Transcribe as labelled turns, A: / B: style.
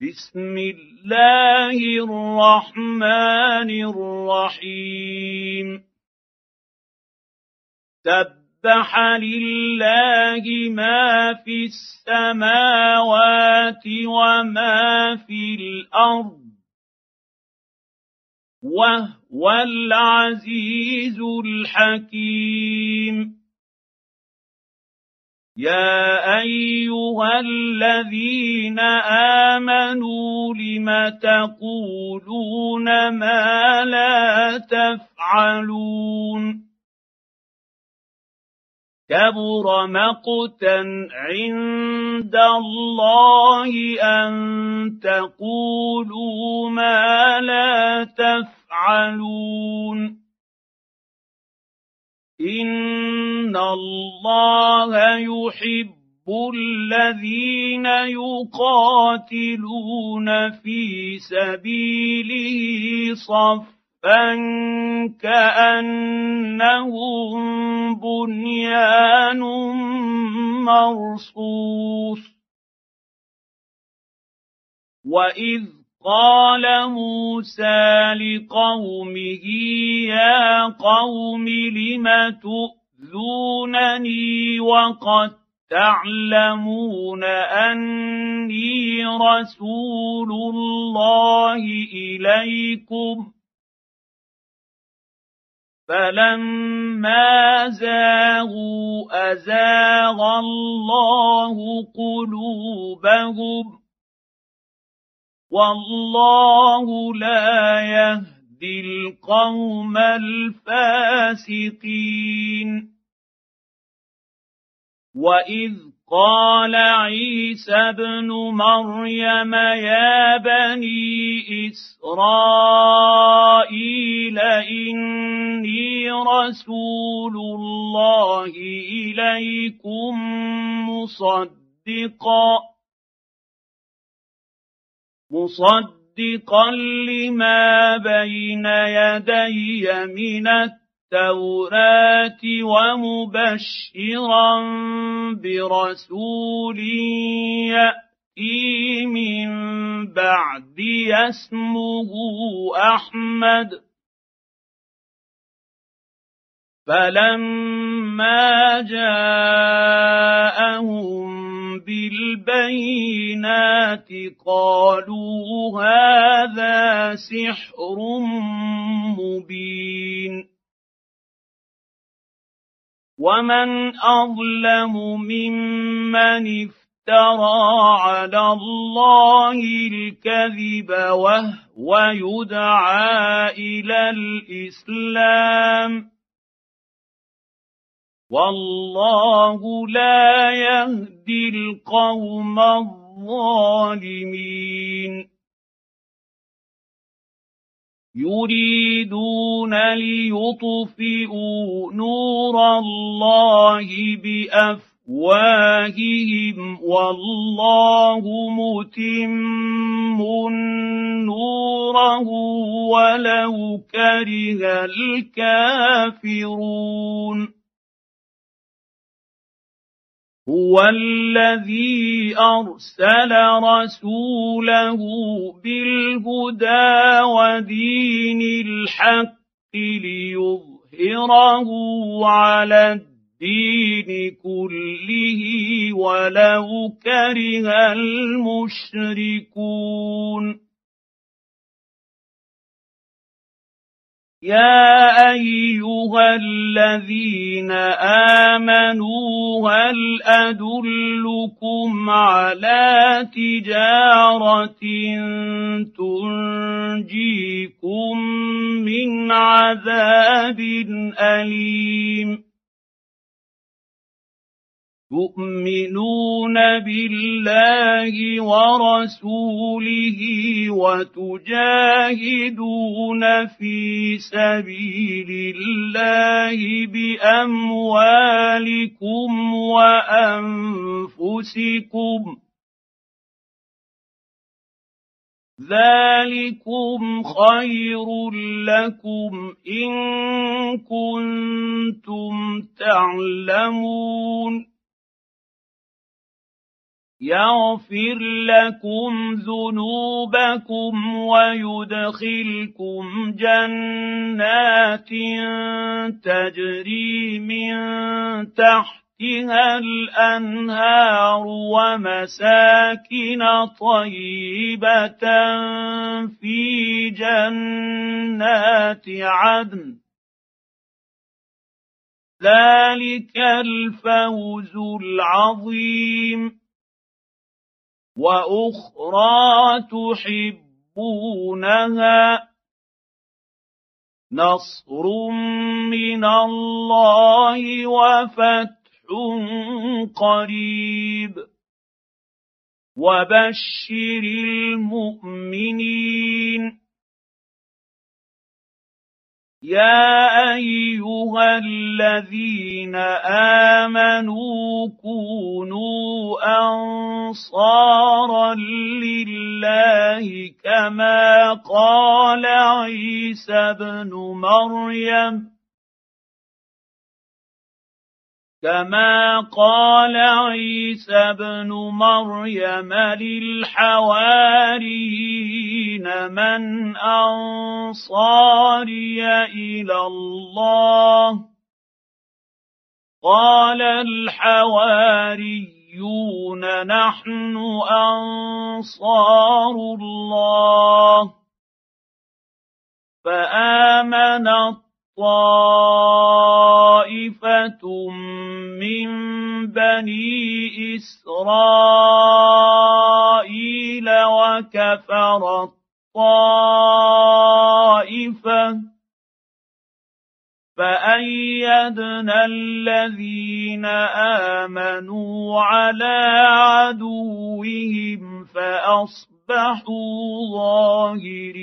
A: بسم الله الرحمن الرحيم سبح لله ما في السماوات وما في الأرض وهو العزيز الحكيم يا أيها الذين آمنوا لم تقولون ما لا تفعلون كبر مقتا عند الله أن تقولوا ما لا تفعلون إن الله يحب الذين يقاتلون في سبيله صفا كأنهم بنيان مرصوص وإذ قال موسى لقومه يا قوم لم تؤذونني وقد تعلمون أني رسول الله إليكم فلما زاغوا أزاغ الله قلوبهم والله لا يهدي القوم الفاسقين وإذ قال عيسى ابن مريم يا بني إسرائيل إني رسول الله إليكم مصدقا لما بين يدي من التوراة ومبشرا برسول يأتي من بعدي اسمه أحمد فلما جاءهم بالبينات قالوا هذا سحر مبين ومن أظلم ممن افترى على الله الكذب وهو يدعى إلى الإسلام والله لا يهدي القوم الظالمين يريدون ليطفئوا نور الله بأفواههم والله متم نوره ولو كره الكافرون هو الذي أرسل رسوله بالهدى ودين الحق ليظهره على الدين كله ولو كره المشركون يا أيها الذين آمنوا هل أدلكم على تجارة تنجيكم من عذاب أليم تؤمنون بالله ورسوله وتجاهدون في سبيل الله بأموالكم وأنفسكم ذلكم خير لكم إن كنتم تعلمون يغفر لكم ذنوبكم ويدخلكم جنات تجري من تحتها الأنهار ومساكن طيبة في جنات عدن ذلك الفوز العظيم. وأخرى تحبونها نصر من الله وفتح قريب وبشر المؤمنين. يا أيها الذين آمنوا كونوا أنصارا لله كما قال عيسى ابن مريم للحواريين من أنصاري إلى الله قال الحواريون نحن أنصار الله. فآمنت طائفة من بني إسرائيل وكفرت طائفة فأيدنا الذين آمنوا على عدوهم فأصبحوا ظاهرين.